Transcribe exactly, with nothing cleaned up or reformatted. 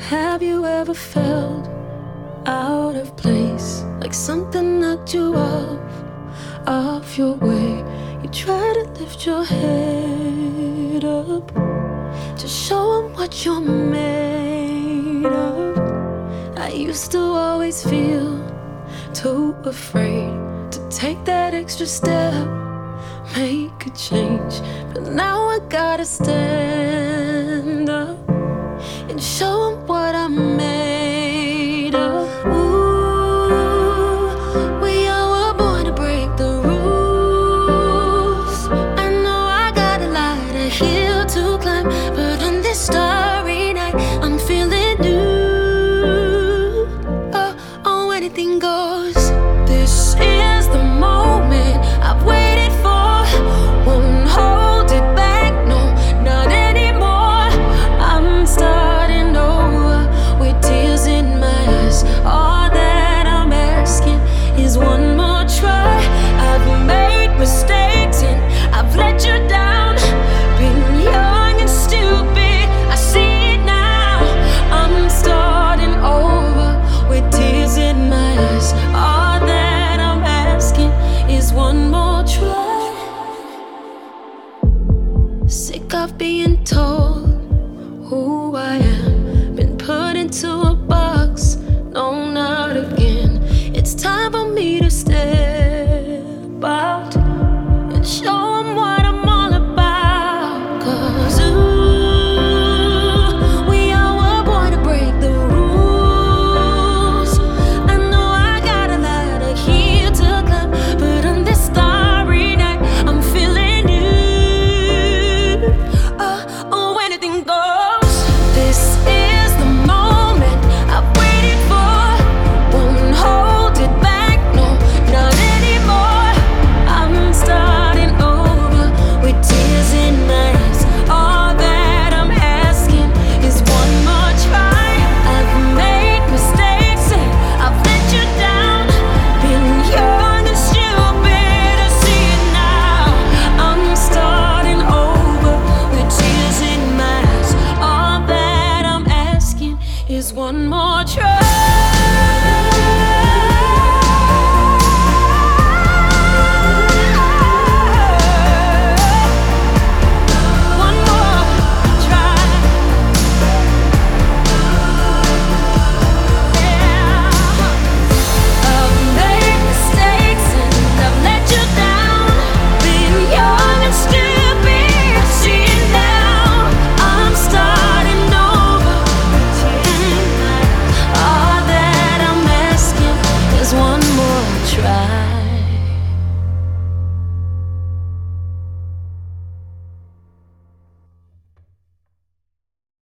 Have you ever felt out of place, like something knocked you off, off your way? You try to lift your head up to show 'em what you're made of. I used to always feel too afraid to take that extra step, make a change, but now I gotta stand up and show 'em what I'm made of. Ooh, we all were born to break the rules. I know I got a lot of hill to climb, but on this starry night I'm feeling new. Oh, oh, anything goes. This is the moment I've waited for. Won't hold it back, no, not anymore. I'm starting over with tears in my eyes. All that I'm asking is one more try. I've made mistakes and I've let you down. Been young and stupid, I see it now. I'm starting over with tears in my eyes. All that I'm asking is one more try. Sick of being told who I am, been put into a box, no, not again. It's time for me to step out and show 'em what I'm all about. 'Cause ooh, we all were born to break the rules. I know I got a lot of hill to climb, but on this starry night I'm feeling new. Oh, oh, anything goes. This is the moment I've waited for. Won't hold it back, no, not anymore. I'm starting over with tears in my eyes. All that I'm asking is one more try. I've made mistakes and I've let you down. Been young and stupid, I see it now. I'm starting over with tears in my eyes. All that I'm asking is one more try. One more try. Yeah. I've made mistakes and I've let you down. Been young and stupid, I see it now. I'm starting over. Mm. All that I'm asking is one more try.